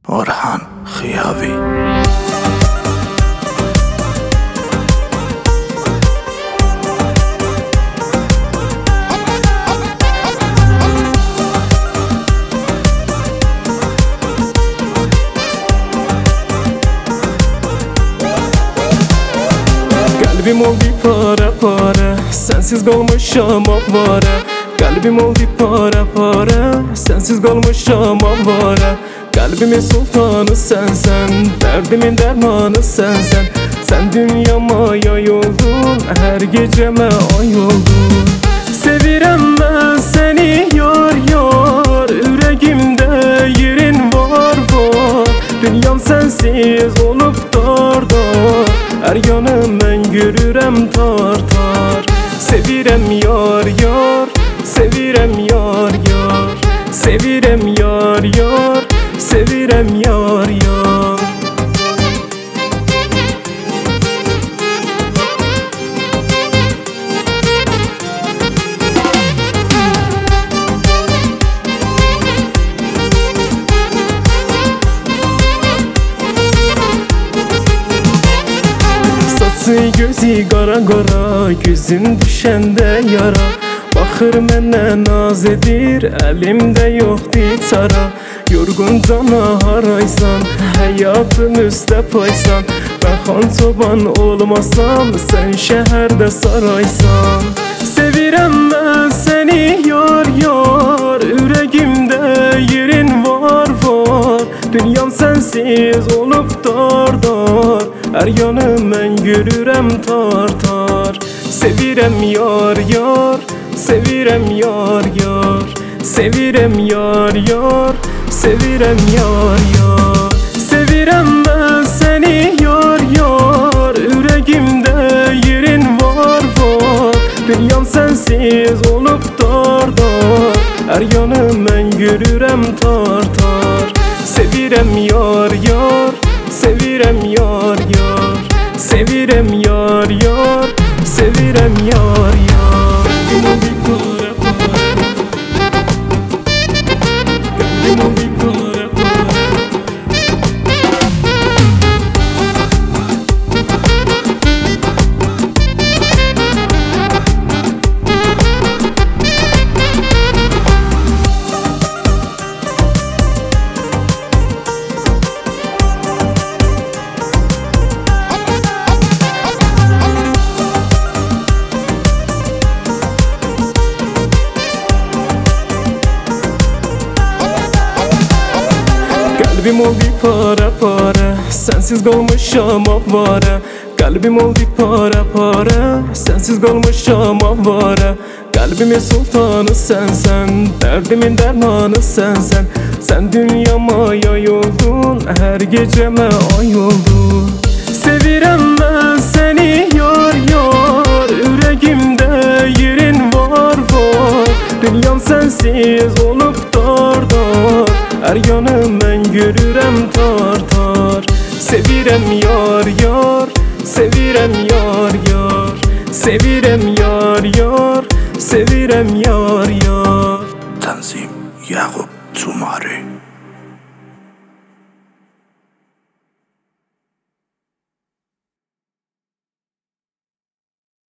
Orhan Xiyavi. Kalbim oldu para para, sensiz kalmışam avara. Kalbim oldu para para, sensiz kalmışam avara. Kalbimin sultanı sensen, derdimin dermanı sensen. Sen dünyama yay oldun, her geceme ay oldun. Sevirem ben seni yar yar, yüreğimde yerin var var. Dünyam sensiz olup dar dar, her yanım ben görürem tar tar. Sevirem yar yar, sevirem yar yar. Sevirem yar yar, sevirem yar yar. Saçı gözü qara qara, gözüm düşəndə yara. Baxır mənə naz edir, əlimdə yoxdur çara. Yorgun cana haraysan, həyatın üstə paysan. Ben xan çoban olmasam, sen şəhərdə saraysan. Sevirəm mən səni yar yar, yüreğimdə yerin var var. Dünyam sensiz olup dar dar, her yanım ben görürem tar tar. Sevirem yar yar, sevirem yar yar. Sevirem yar yar, sevirem yar yar. Sevirem ben seni yar yar, yüreğimde yerin var var. Dünyam sensiz olup dar dar, her yanım ben görürem tar tar. Sevirem yar yar, sevirem yar yar. Sevirem yar yar, sevirem yar yar. Kalbim oldu para para, kalbim oldu para para. Kalbim oldu para para, sensiz kalmışam avara. Kalbim oldu para para, sensiz kalmışam avara. Kalbimin sultanı sensen, derdimin dermanı sensen. Sen dünyama yay oldun, her geceme ay oldun. Sevirem ben seni yar yar, yüreğimde yerin var var. Dünyam sensiz olup dar dar, her yanım ben görürem tar tar. Sevirem yar yar, sevirem yar yar. Sevirem yar yar, sevirem yar yar. Tanzim Yakup Cumari.